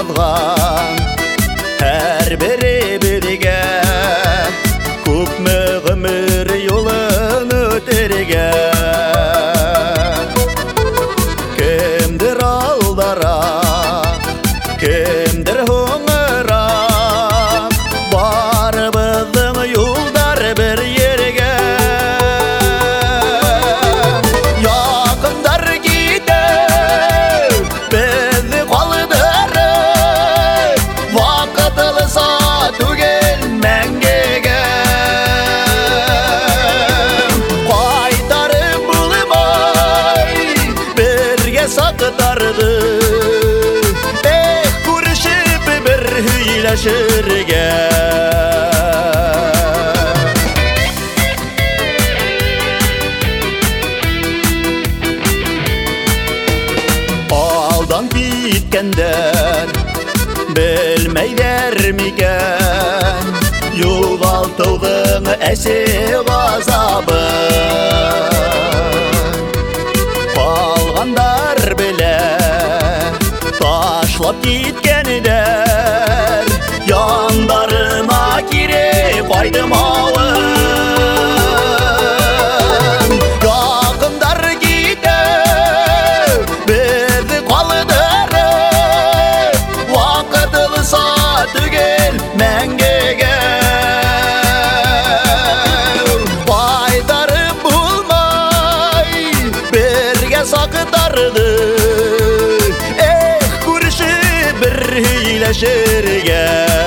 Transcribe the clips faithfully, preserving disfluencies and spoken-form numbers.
жазған әр бірі бірге көпмі ғұмыр жолын өтерге кімдір алдара кімдір оңыра барыбыздың жолдар бір жерге жақындар кетіп бізді қалдырып уақытылса түгел мәңгіге қайтарып болмай бірге сақтарды ех көрішіп бір үйләшірге алдан кеткендер білмейдер мекен жоғалтудың әсер азабын қалғандар біле ташлап кеткендер яндарына кире қойдымауын жақындар кетіп бізді қалдырып уақытылса түгел мәңгіге қайтарып болмай бірге сақтарды ех көрші бір үйләшірге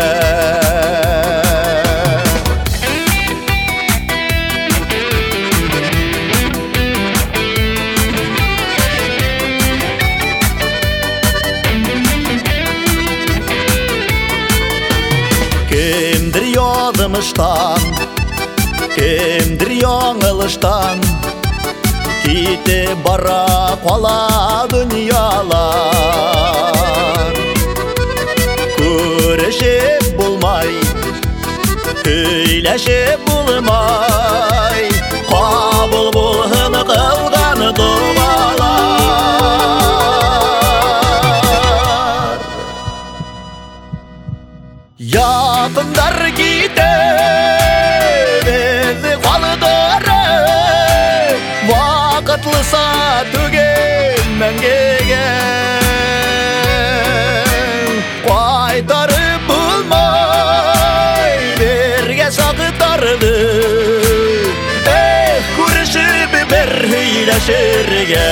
кімдір язмыштан кімдір яңылыштан кетіп бара қала дүниялар көрішіп болмай үйләшіп болмай қабыл болғын қылған дұғалар жақындар кетіп бізді қалдырып уақытлыса түгел мәңгіге қайтарып болмай бірге сақтарды ех көрішіп бір үйләшірге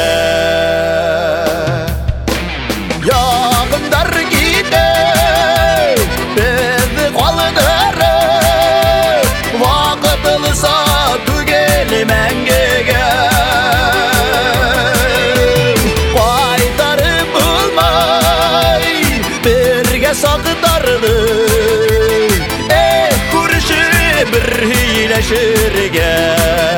жақындар кетіп бізді қалдырып уақытылса түгел мәңгіге қайтарып болмай бірге сақтарды ех көрші бір үйләшірге